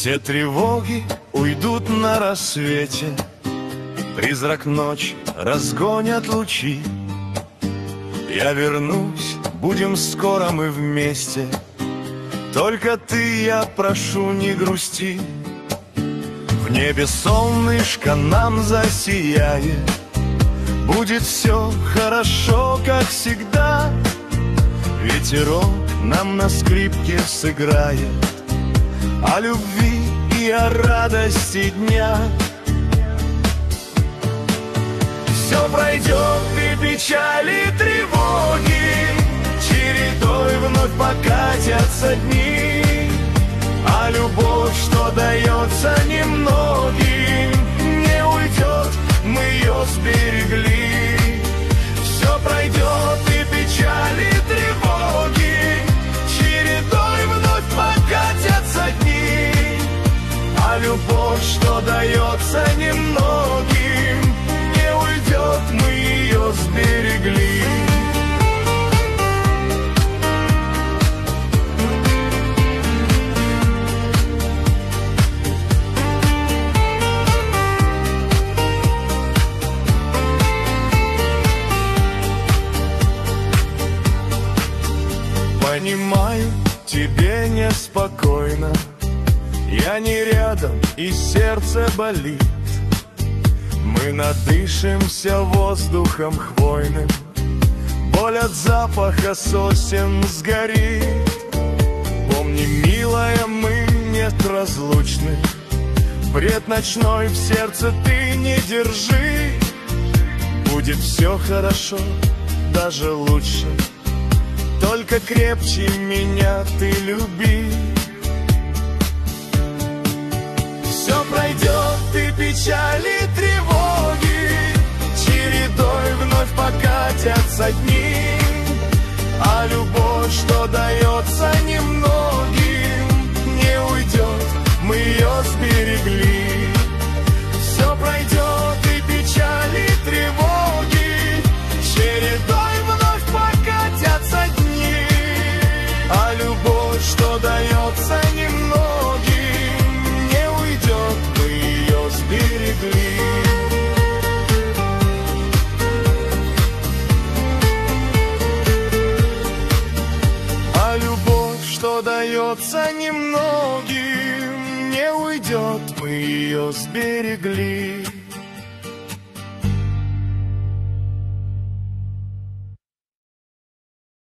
Все тревоги уйдут на рассвете, призрак ночи разгонят лучи. Я вернусь, будем скоро мы вместе, только ты, я прошу, не грусти. В небе солнышко нам засияет, будет все хорошо, как всегда. Ветерок нам на скрипке сыграет о любви и о радости дня. Все пройдет, и печали, и тревоги, чередой вновь покатятся дни. А любовь, что дается немногим, не уйдет, мы ее сберегли. Все пройдет, и печали, и тревоги, чередой вновь покатятся дни. А любовь, что дается немногим, не уйдет, мы ее сберегли. Понимаю, тебе неспокойно, я не рядом, и сердце болит. Мы надышимся воздухом хвойным, боль от запаха сосен сгорит. Помни, милая, мы неразлучны, бред ночной в сердце ты не держи. Будет все хорошо, даже лучше, только крепче меня ты люби. Все пройдет, и печали, и тревоги, чередой вновь покатятся дни. А любовь, что дается немногим, не уйдет, мы ее сберегли. Все пройдет, и печали, и тревоги, чередой вновь покатятся дни. А любовь, что дается немногим, не уйдет, мы ее сберегли. А любовь, что дается немногим, не уйдет, мы ее сберегли.